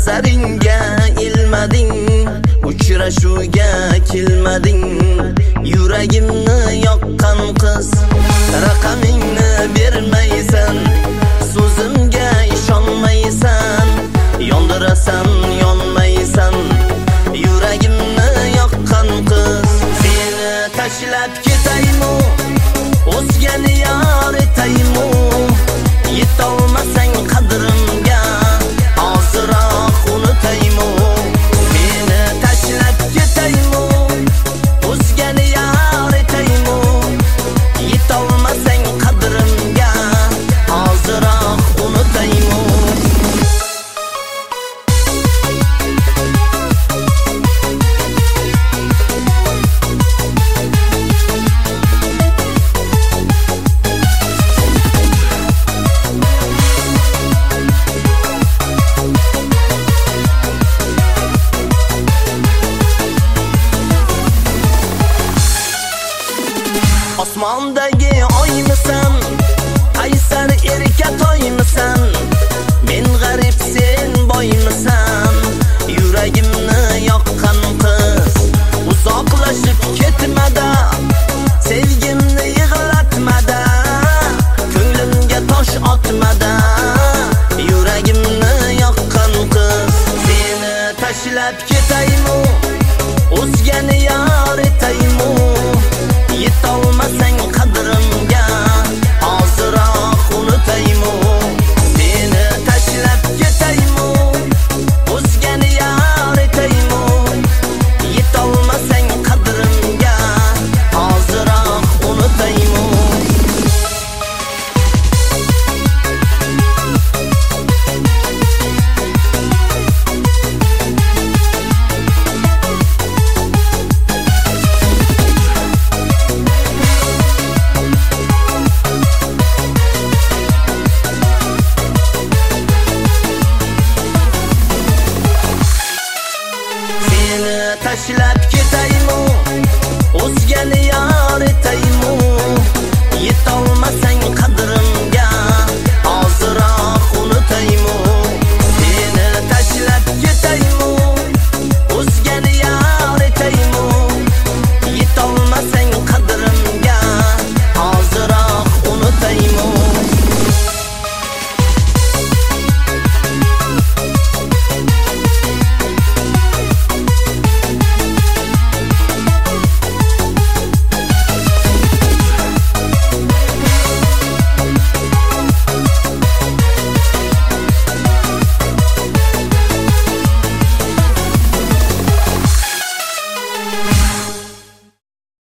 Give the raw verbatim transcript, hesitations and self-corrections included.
nazaringga ilmading, uchrashuvga kelmading. Yuragimni yoqqan qiz, raqamingni bermaysan, so'zimga ishonmaysan, yondirasan yonmaysan. Yuragimni yoqqan qiz, seni tashlab ketaymi, o'zgani yor etaymi? Yetolmasang qadrimga, hoziroq unutaymi? Seni tashlab ketaymi, o'zgani yor etaymi? Yetolmasang qadrimga, hoziroq unutaymi? Osmondagi oymisan, qaysar erka toymisan? Men g'arib, sen boymisan? Yuragimni yoqqan qiz, uzoqlashib ketmada, sevgimni yig'latmada, ko'nglimga tosh otmada. Yuragimni yoqqan qiz, seni tashlab ketaymi, o'zgani yor etaymi? Yetolmasang qadrimga, hoziroq unutaymi? Seni tashlab ketaymi, o'zgani yor etaymi? Yetolmasang qadrimga, hoziroq unutaymi? Tashlab ketaymi, o'zgani